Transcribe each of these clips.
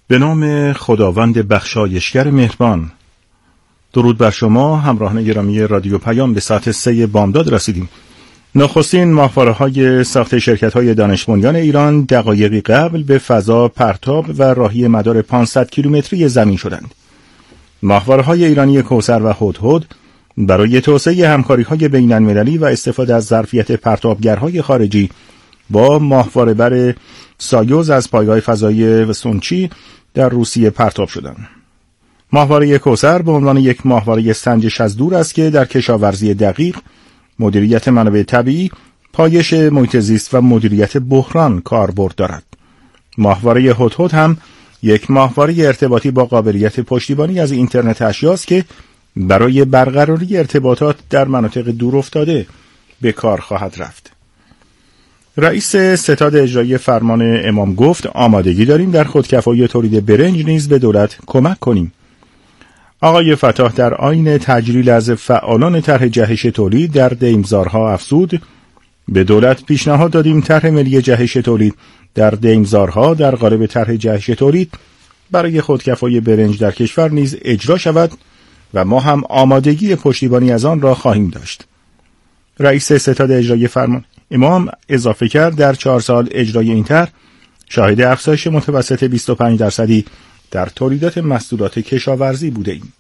به نام خداوند بخشایشگر مهربان. درود بر شما همراهان گرامی رادیو پیام. به ساعت 3 بامداد رسیدیم. نخستین ماهواره‌های ساخت شرکت‌های دانش بنیان ایران دقایقی قبل به فضا پرتاب و راهی مدار 500 کیلومتری زمین شدند. ماهواره‌های ایرانی کوثر و هدهد برای توسعه همکاری‌های بین‌المللی و استفاده از ظرفیت پرتابگرهای خارجی با ماهواره‌بر سایوز از پایگاه فضایی سونچی در روسیه پرتاب شدند. ماهواره کوثر به عنوان یک ماهواره سنجش از دور است که در کشاورزی دقیق، مدیریت منابع طبیعی، پایش محیط زیست و مدیریت بحران کاربرد دارد. ماهواره هدهد هم یک ماهواره ارتباطی با قابلیت پشتیبانی از اینترنت اشیا است که برای برقراری ارتباطات در مناطق دورافتاده به کار خواهد رفت. رئیس ستاد اجرایی فرمان امام گفت آمادگی داریم در خودکفایی تولید برنج نیز به دولت کمک کنیم. آقای فتاح در آیین تجلیل از فعالان طرح جهش تولید در دیمزارها افزود: به دولت پیشنهاد دادیم طرح ملی جهش تولید در دیمزارها در قالب طرح جهش تولید برای خودکفایی برنج در کشور نیز اجرا شود و ما هم آمادگی پشتیبانی از آن را خواهیم داشت. رئیس ستاد اجرایی فرمان امام اضافه کرد در 4 سال اجرای این طرح شاهد افزایش متوسط 25% در تولیدات محصولات کشاورزی بوده ایم.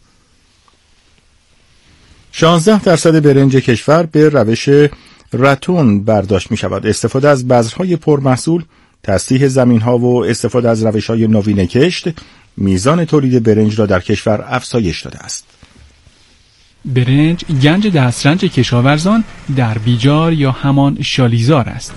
16% برنج کشور به روش رتون برداشت می شود. استفاده از بذرهای پرمحصول، تصحیح زمین‌ها و استفاده از روش‌های نوین کشت میزان تولید برنج را در کشور افزایش داده است. برنج گنج دسترنج کشاورزان در بیجار یا همان شالیزار است.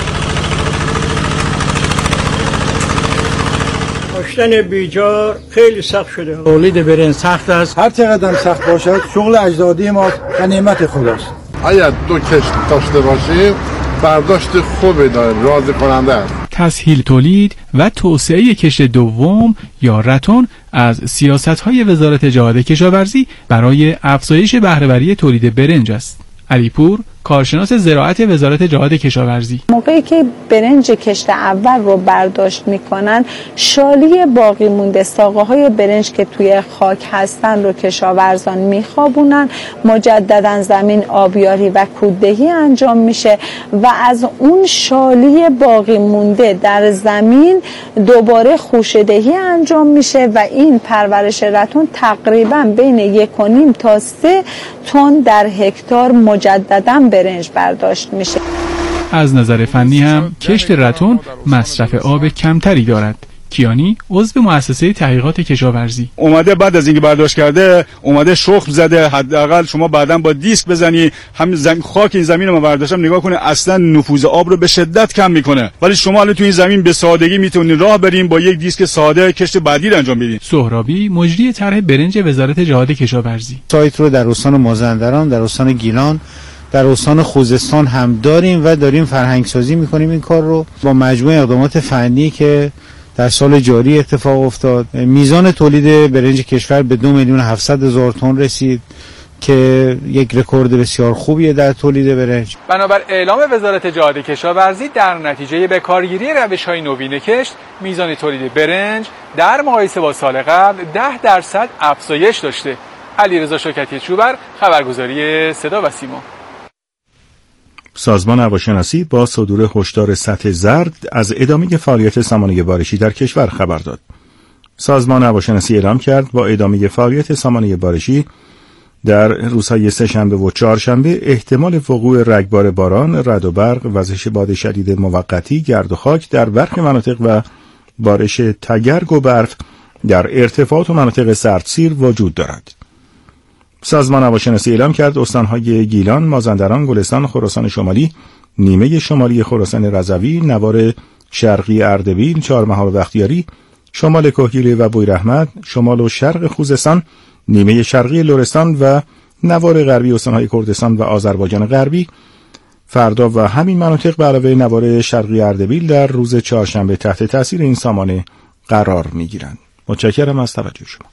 کاشتن بیجار خیلی سخت شده. تولید برنج سخت است. هر چقدر سخت باشد شغل اجدادی ما و نعمت خداست. اگر 2 کشت داشته باشیم برداشت خوبی داره، راضی کننده است. تسهیل تولید و توسعه کشت دوم یا رتون از سیاست‌های وزارت جهاد کشاورزی برای افزایش بهره‌وری تولید برنج است. علیپور، کارشناس زراعت وزارت جهاد کشاورزی: موقعی که برنج کشت اول رو برداشت میکنن، شالی باقی مونده ساقه‌های برنج که توی خاک هستن رو کشاورزان میخوابونن، مجددا زمین آبیاری و کوددهی انجام میشه و از اون شالی باقی مونده در زمین دوباره خوشه‌دهی انجام میشه و این پرورش رتون تقریبا بین 1.5 تا 3 تن در هکتار مجددا برنج برداشت میشه. از نظر فنی هم کشت رتون مصرف آب کمتری دارد. کیانی، عضو مؤسسه تحقیقات کشاورزی: اومده بعد از اینکه برداشت کرده اومده شخم زده. حداقل شما بعداً با دیسک بزنی هم خاک این زمین رو برداشتم نگاه کنه، اصلا نفوذ آب رو به شدت کم میکنه. ولی شما الان تو این زمین به سادگی میتونید راه بریم با یک دیسک ساده کشت بعدی رو انجام بدید. سهرابی، مجری طرح برنج وزارت جهاد کشاورزی: سایت رو در استان مازندران، در استان گیلان، در استان خوزستان هم داریم و داریم فرهنگ سازی میکنیم. این کار رو با مجموعه اقدامات فنی که در سال جاری اتفاق افتاد، میزان تولید برنج کشور به 2,700,000 تن رسید که یک رکورد بسیار خوبیه در تولید برنج. بنابر اعلام وزارت جهاد کشاورزی در نتیجه به کارگیری روش‌های نوین کشت، میزان تولید برنج در مقایسه با سال قبل 10% افزایش داشته. علیرضا شوکتی چوبر، خبرگزاری صدا و سیما. سازمان هواشناسی با صدور هشدار سطح زرد از ادامه فعالیت سامانه بارشی در کشور خبر داد. سازمان هواشناسی اعلام کرد با ادامه فعالیت سامانه بارشی در روزهای سه‌شنبه و چهارشنبه احتمال وقوع رگبار باران، رعد و برق، وزش باد شدید موقتی، گرد و خاک در برخی مناطق و بارش تگرگ و برف در ارتفاعات و مناطق سردسیر وجود دارد. سازمان هواشناسی اعلام کرد استانهای گیلان، مازندران، گلستان، خراسان شمالی، نیمه شمالی خراسان رضوی، نوار شرقی اردبیل، چهارمحال بختیاری، شمال کهگیلو و بویراحمد، شمال و شرق خوزستان، نیمه شرقی لرستان و نوار غربی استانهای کردستان و آذربایجان غربی فردا و همین مناطق به علاوه نوار شرقی اردبیل در روز چهارشنبه تحت تاثیر این سامانه قرار می‌گیرند. متشکرم از توجه شما.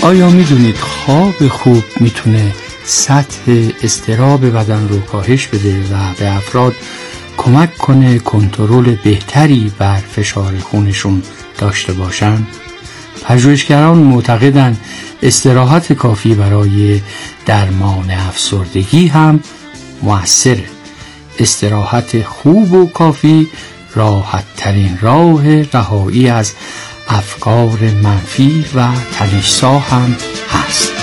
آیا میدونید خواب خوب میتونه سطح اضطراب بدن رو کاهش بده و به افراد کمک کنه کنترل بهتری بر فشار خونشون داشته باشن؟ پژوهشگران معتقدند استراحت کافی برای درمان افسردگی هم مؤثره. استراحت خوب و کافی راحت ترین راه رهایی از افکار منفی و تنش‌زا هم هست.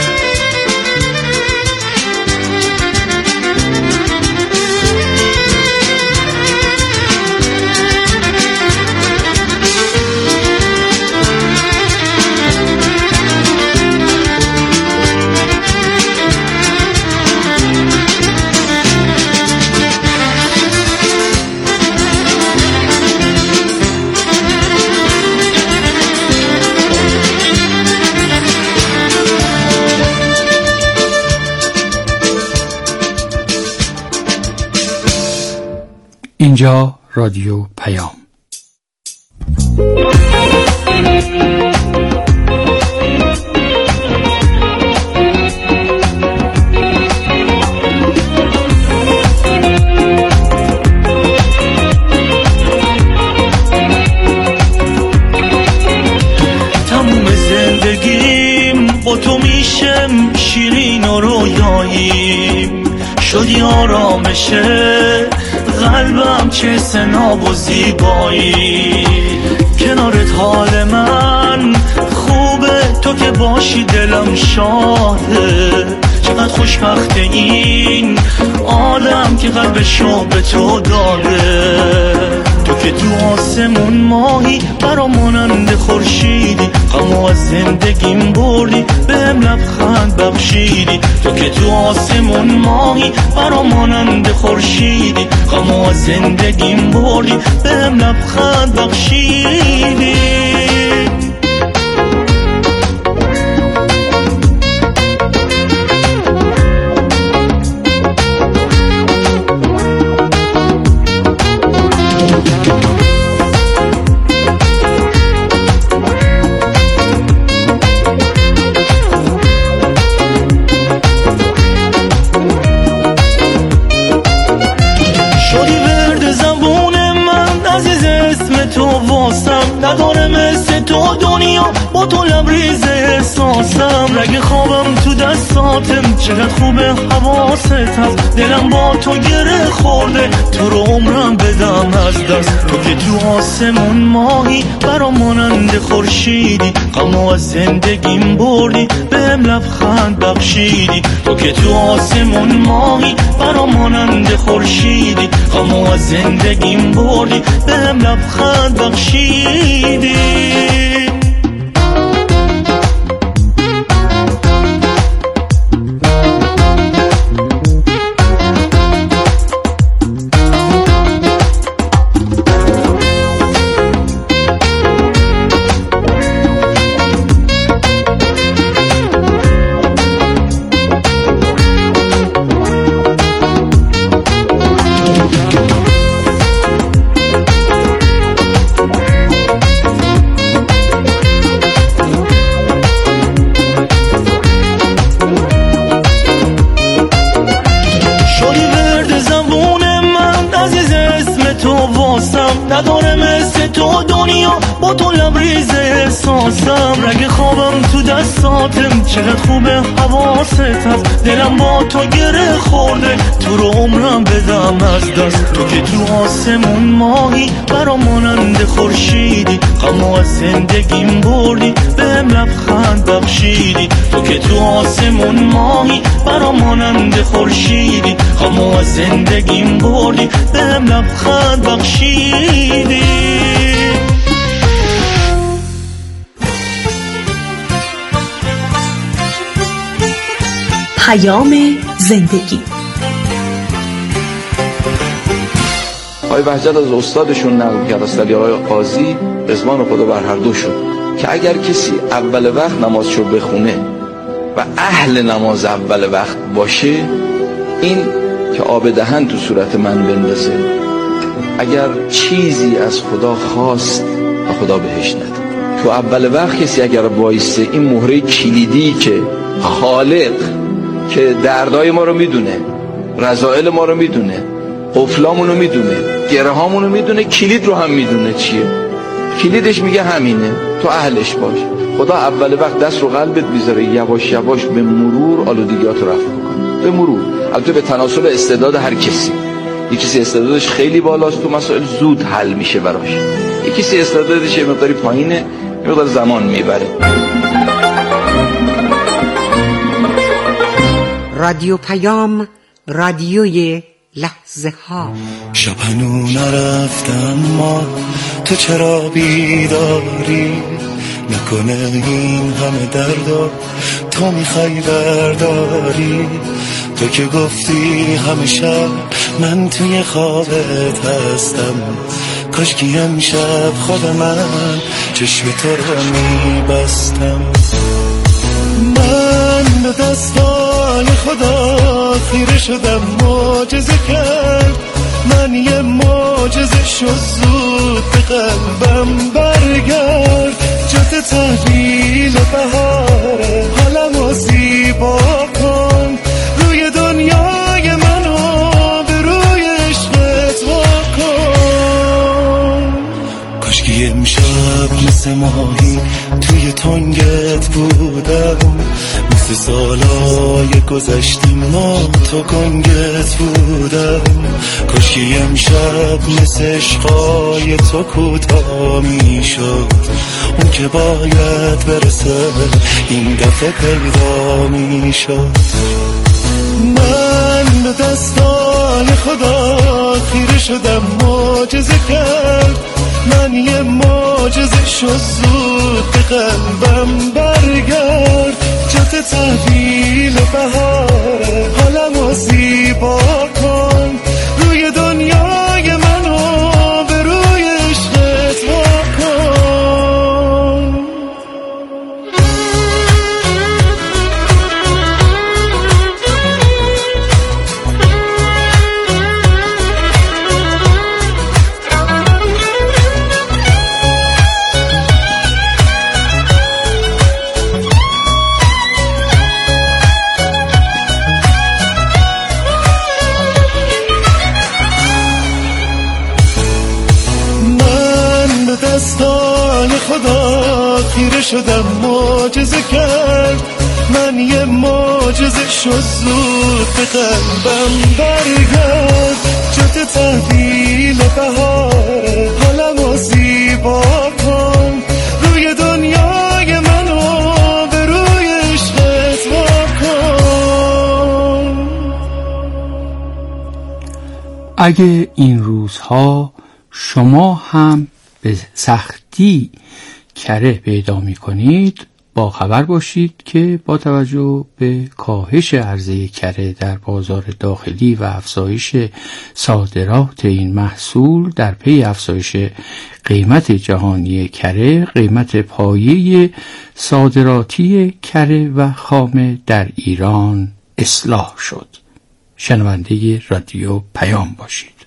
اینجا رادیو پیام. تموم زندگیم با تو میشم شیرین و رویاییم، شدی آرامشه قلبم، چه سناب و زیبایی. کنارت حال من خوبه، تو که باشی دلم شاده. چقدر خوشبخت این آدم که قلبشو به تو داده. تو که تو آسمون ماهی برا مانند خورشیدی، غمو از زندگیم بردی بهم لبخند بخشیدی. تو که تو آسمون ماهی برا مانند خورشیدی، غمو از زندگیم بردی بهم لبخند بخشیدی. نداره مثل تو دنیا، با تو لبریز احساسم. رگ خوابم تو دستاتم، چقدر خوبه حواست هست. دلم با تو گره خورده، تو رو عمرم بدم از دست. تو که تو آسمون ماهی برا مانند خورشیدی، غمو از زندگیم بردی بهم لبخند بخشیدی. تو که تو آسمون ماهی برا مانند خورشیدی، غمو از زندگیم بردی بهم لبخند بخشیدی. نداره مثل تو دنیا، با تو لبریز احساسم. رگ خوابم تو دستاتم، چقدر خوبه حواست هست. دلم با تو گره خورده، تو رو عمرم بدم از دست. تو که تو آسمون ماهی برا مانند خورشیدی، غمو از زندگیم بردی بهم لبخند بخشیدی. تو که تو آسمون ماهی برا مانند خورشیدی، غمو از زندگیم بردی بهم لبخند بخشیدی. پیام زندگی. آقای وحجت از استادشون نقل کرد، از آقای قاضی رضوان خدا بر هر دوشون، که اگر کسی اول وقت نمازشو بخونه و اهل نماز اول وقت باشه، این که آب دهن تو صورت من بندازه، اگر چیزی از خدا خواست و خدا بهش نداد. تو اول وقت کسی اگر وایسته این مهره کلیدی که خالق که دردای ما رو میدونه، رذائل ما رو میدونه، قفلامون رو میدونه، گرهامون رو میدونه، کلید رو هم میدونه چیه، کلیدش میگه همینه، تو اهلش باش. خدا اول وقت دست رو قلبت میذاره، یواش یواش به مرور آلودگیات رو رفع میکنه، به مرور. البته به تناسب استعداد هر کسی. یک کسی استعدادش خیلی بالاست تو مسائل زود حل میشه براش، یک کسی استعدادش یه مقداری پایینه، یه مقدار زمان میبره. رادیو پیام، رادیوی لحظه ها. شب هنوز نرفتم ما، تو چرا بیداری؟ نکنه این همه درد تو میخوای برداری؟ تو که گفتی همه شب من توی خوابت هستم، کاش که امشب خود من چشم تو رو میبستم. من به دستای خدا خیره شدم، معجزه کرد، من یه معجزه شد، زود به قلبم برگرد، جات تحویل بهاره، حالمو زیبا کن، روی دنیای منو به روی عشقت واکن. کاشکی امشب مثل ماهی توی تنگت بودم، مثل سالای گذشته ما تو کنگت بودم. کاشکی امشب مثل عشقای تو کوتاه میشد، اون که باید برسه این دفعه پیدا میشد. من به دستای خدا خیره شدم، معجزه کرد، من یه معجزه شد، زود به قلبم برگرد، جات تحویل بهاره، حالمو زیبا کن، روی دنیای منو به روی عشقت واکن. خدا خیره شدم، معجزه کرد، من یه معجزه شد، زود به قلبم برگرد، جات تحویل بهاره، حالمو زیبا کن، روی دنیای منو به روی عشقت واکن. اگه این روزها شما هم به سختی کره پیدا می کنید، با خبر باشید که با توجه به کاهش عرضه کره در بازار داخلی و افزایش صادرات این محصول در پی افزایش قیمت جهانی کره، قیمت پایه صادراتی کره و خام در ایران اصلاح شد. شنونده رادیو پیام باشید.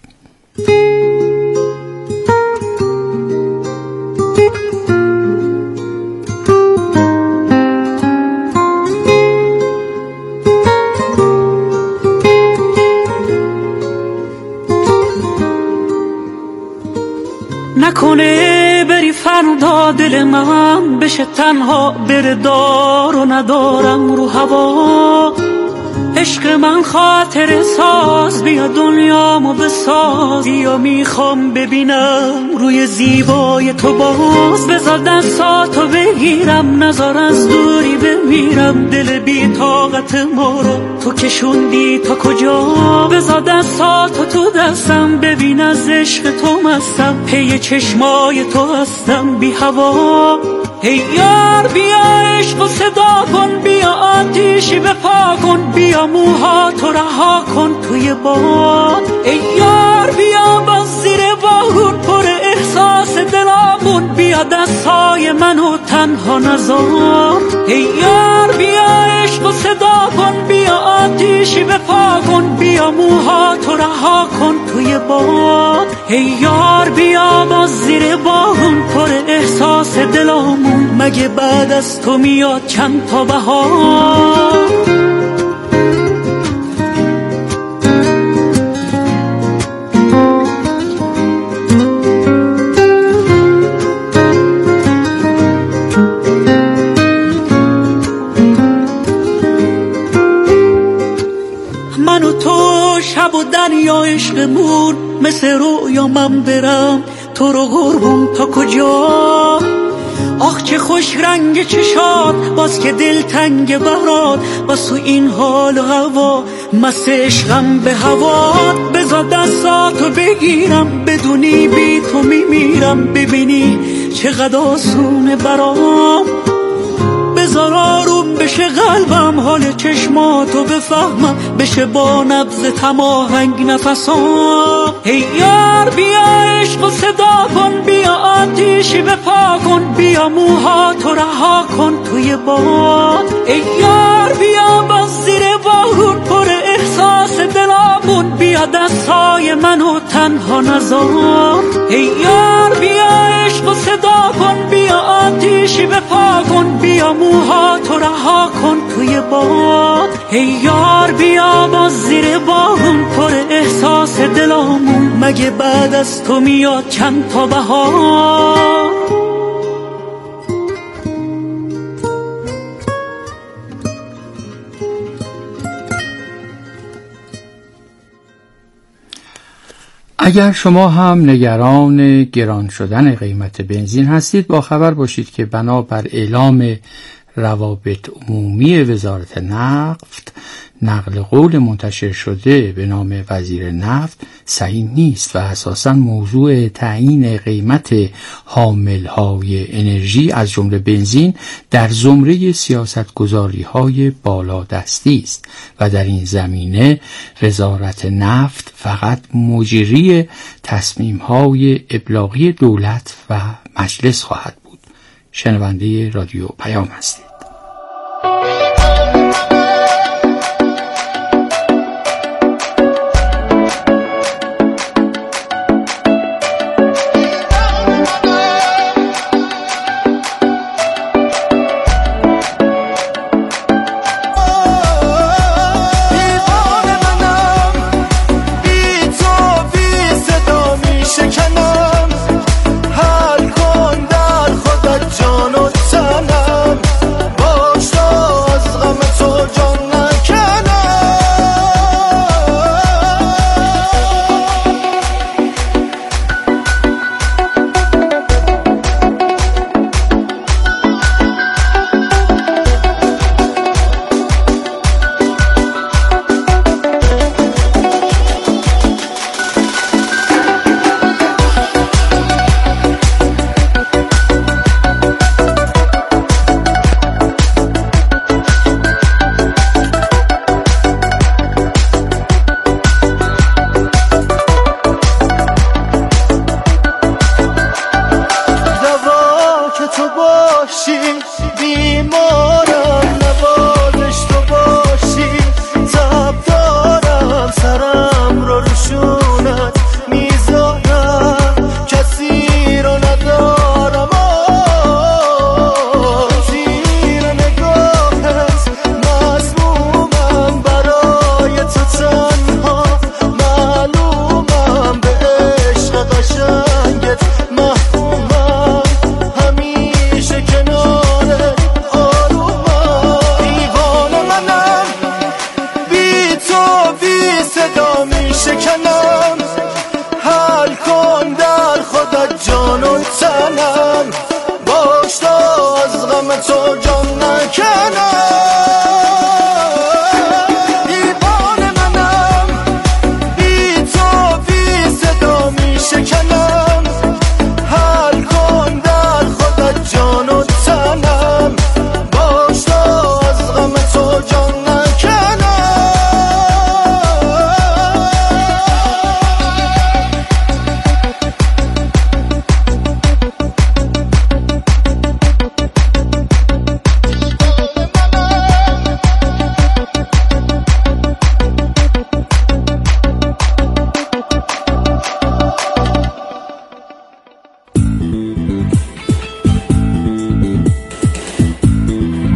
نکنه بری فردا دل من بشه تنها، بره دار و ندارم رو هوا. عشق من خاطر ساز، بیا دنیامو بساز، بیا میخوام ببینم روی زیبای تو باز. بذار دستاتو بگیرم، نذار از دوری بمیرم، دل بی طاقت ما رو تو کشوندی تا کجا. بذار دستاتو تو دستم، ببین از عشق تو مستم، پی چشمای تو هستم بی هوا. ای یار بیا عشق و صدا کن، بیا آتیشی بپا کن، بیا موهاتو رها کن توی باد. ای یار بیا باز زیر بارون پر احساس دلامون کن، بیا دستای منو تنها نذار. ای یار بیا عشق و صدا کن، بیا آتیشی بپا کن، بیا موهاتو رها کن توی باد. ای یار بیا باز زیر بارون پر احساس دلامون، مگه بعد از تو میاد چند تا بهار. من و تو شب و دریا عشقمون، مثل رویا من برم تو رو قربون تا کجا. آخ چه خوش رنگ چشات، باز که دل تنگ برات، باز تو این حال و هوا مست عشقم به هوات. بذار دستاتو بگیرم، بدونی بی تو میمیرم، ببینی چقدر آسونه برام. بذار آروم بشه قلبم، حال چشماتو بفهمم، بشه با نبض تماهنگ نفسام. ای یار بیا عشق و صدا کن، بیا آتیشی بپا کن، بیا موهاتو رها کن توی باد. ای یار بیا باز زیر بارون پر احساس دلامون، بیا دستای منو تنها نذار. ای یار بیا عشق و صدا کن، بیا آتیشی بپا کن، بیا موهاتو رها کن توی باد. ای یار بیا باز زیر بارون پر احساس دلامون، مگه بعد از تو میاد چند تا بهار. اگر شما هم نگران گران شدن قیمت بنزین هستید، با خبر باشید که بنابر اعلام روابط عمومی وزارت نفت، نقل قول منتشر شده به نام وزیر نفت صحیح نیست و اساساً موضوع تعیین قیمت حاملهای انرژی از جمله بنزین در زمره سیاستگذاری‌های بالادستی است و در این زمینه وزارت نفت فقط مجری تصمیم‌های ابلاغی دولت و مجلس خواهد بود. شنونده رادیو پیام هستید.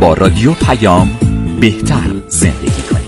با رادیو پیام بهتر زندگی کنید.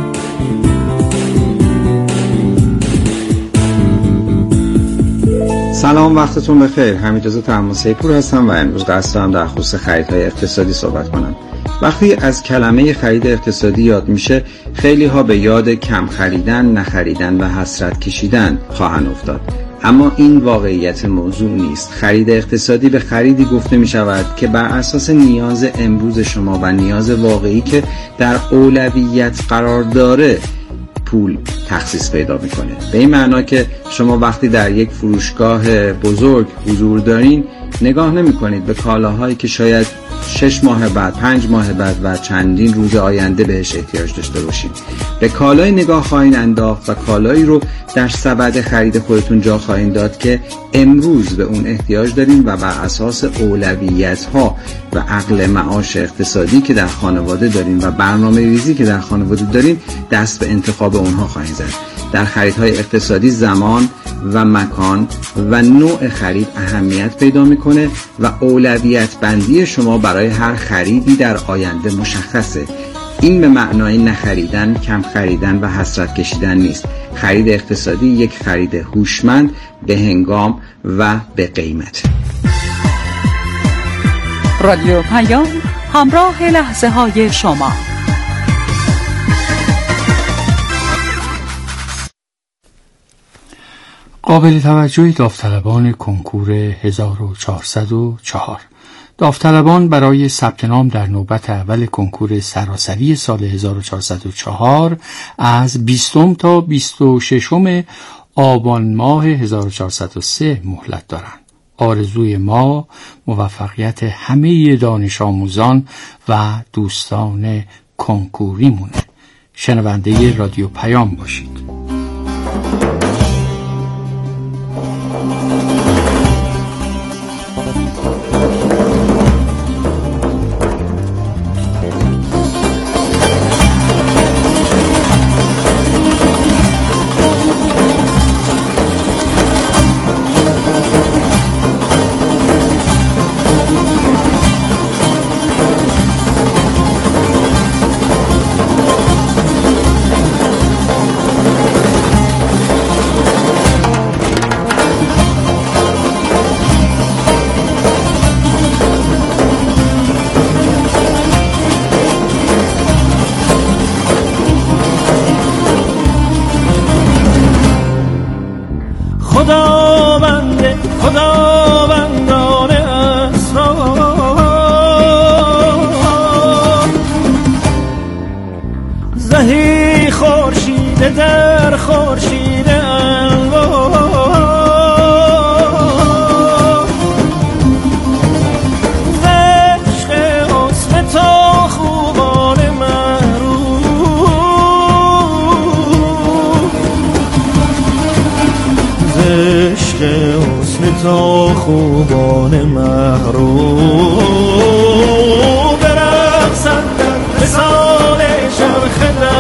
سلام، وقتتون بخیر. حمیدرضا طهماسی‌پور هستم و امروز قصد دارم در خصوص خریدهای اقتصادی صحبت کنم. وقتی از کلمه خرید اقتصادی یاد میشه، خیلی ها به یاد کم خریدن، نخریدن و حسرت کشیدن خواهند افتاد. اما این واقعیت موضوع نیست. خرید اقتصادی به خریدی گفته می شود که بر اساس نیاز امروز شما و نیاز واقعی که در اولویت قرار داره پول تخصیص پیدا میکنه. به این معنا که شما وقتی در یک فروشگاه بزرگ حضور دارین، نگاه نمی کنید به کالاهایی که شاید 6 ماه بعد، 5 ماه بعد و چندین روز آینده بهش احتیاج داشته باشید. به کالای نگاه خواهید انداخت و کالایی رو در سبد خرید خودتون جا خواهید داد که امروز به اون احتیاج دارین و بر اساس اولویت‌ها و عقل معاش اقتصادی که در خانواده دارین و برنامه‌ریزی که در خانواده دارین دست به انتخاب اونها خواهید زد. در خریدهای اقتصادی زمان و مکان و نوع خرید اهمیت پیدا میکنه و اولویت بندی شما برای هر خریدی در آینده مشخصه. این به معنای نخریدن، کم خریدن و حسرت کشیدن نیست. خرید اقتصادی یک خرید هوشمند، به هنگام و به قیمت. رادیو پیام، همراه لحظه های شما. قابل توجهی داوطلبان کنکور 1404. داوطلبان برای ثبت نام در نوبت اول کنکور سراسری سال 1404 از 20 تا 26 آبان ماه 1403 مهلت دارند. آرزوی ما موفقیت همه دانش آموزان و دوستان کنکوری مونه. شنونده رادیو پیام باشید. خوبان محروم برقصندن به سال شرخ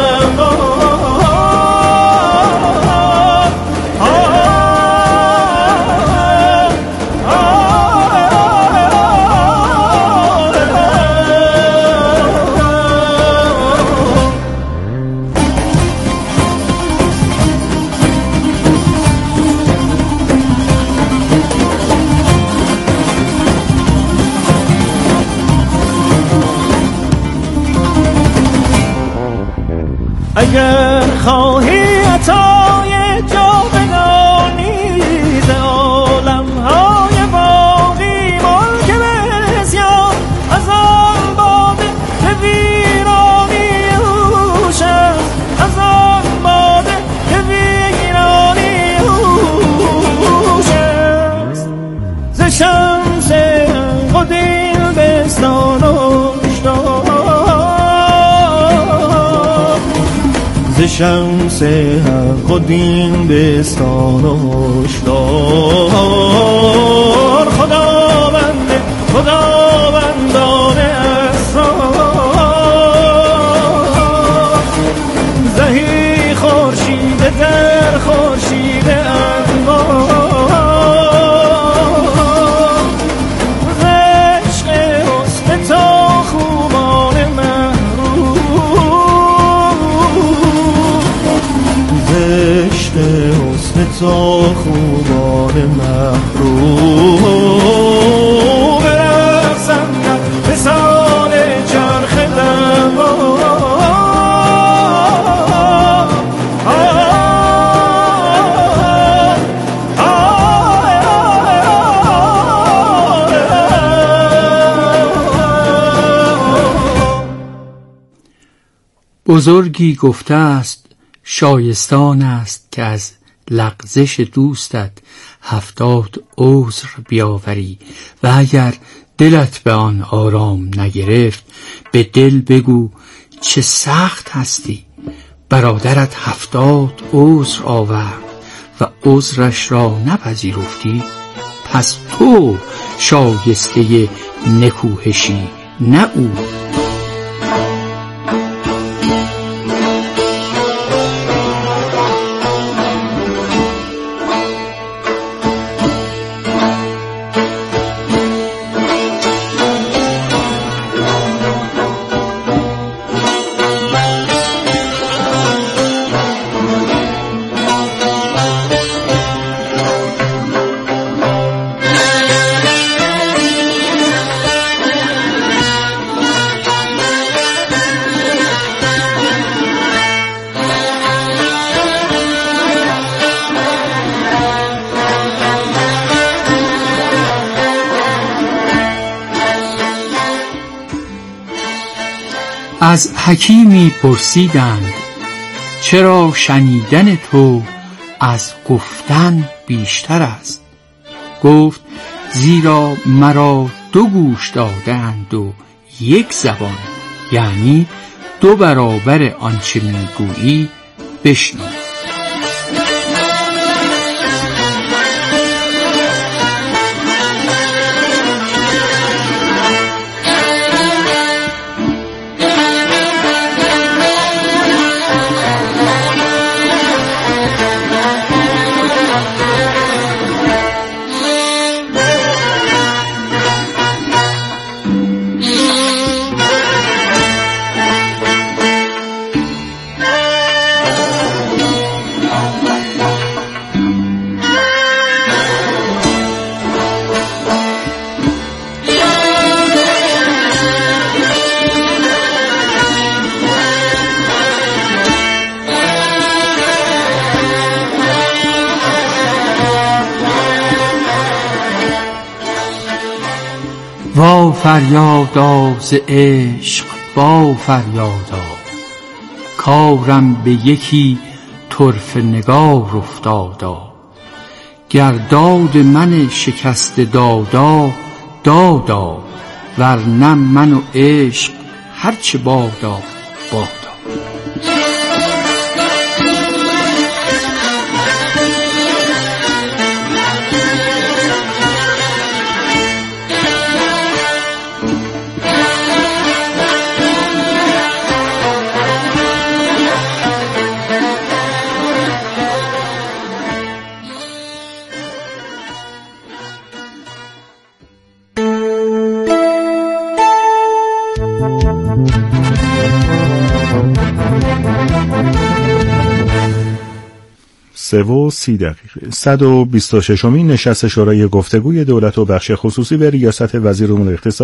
اگر خواهی عطای جاودانی ز عالم‌های باقی ملک بسیار از آن باده که ویرانی روش است، از آن باده که ویرانی روش است. ز شمس قدیم بستان ز شمس حق و دین بستان و هشدار خداوندان اسرار زهی خورشید در خورشید انوار عشق حسن تا خوبان خوبان محروم برقصم در مثال چرخ دما. بزرگی گفته است شایستان است که از لغزش دوستت 70 عذر بیاوری و اگر دلت به آن آرام نگرفت به دل بگو چه سخت هستی. برادرت 70 عذر آورد و عذرش را نپذیرفتی، پس تو شایسته نکوهشی نه او. از حکیمی پرسیدند چرا شنیدن تو از گفتن بیشتر است؟ گفت زیرا مرا 2 گوش دادند و 1 زبان، یعنی 2 برابر آنچه میگویی بشنو. وا فریادا ز عشق وا فریادا، کارم به یکی طرف نگار افتادا. گرداد من شکست دادا دادا، ورنه من و عشق هرچه بادا بادا. و 30 دقیقه 126مین نشست شورای گفتگوی دولت و بخش خصوصی به ریاست وزیر امور اقتصادی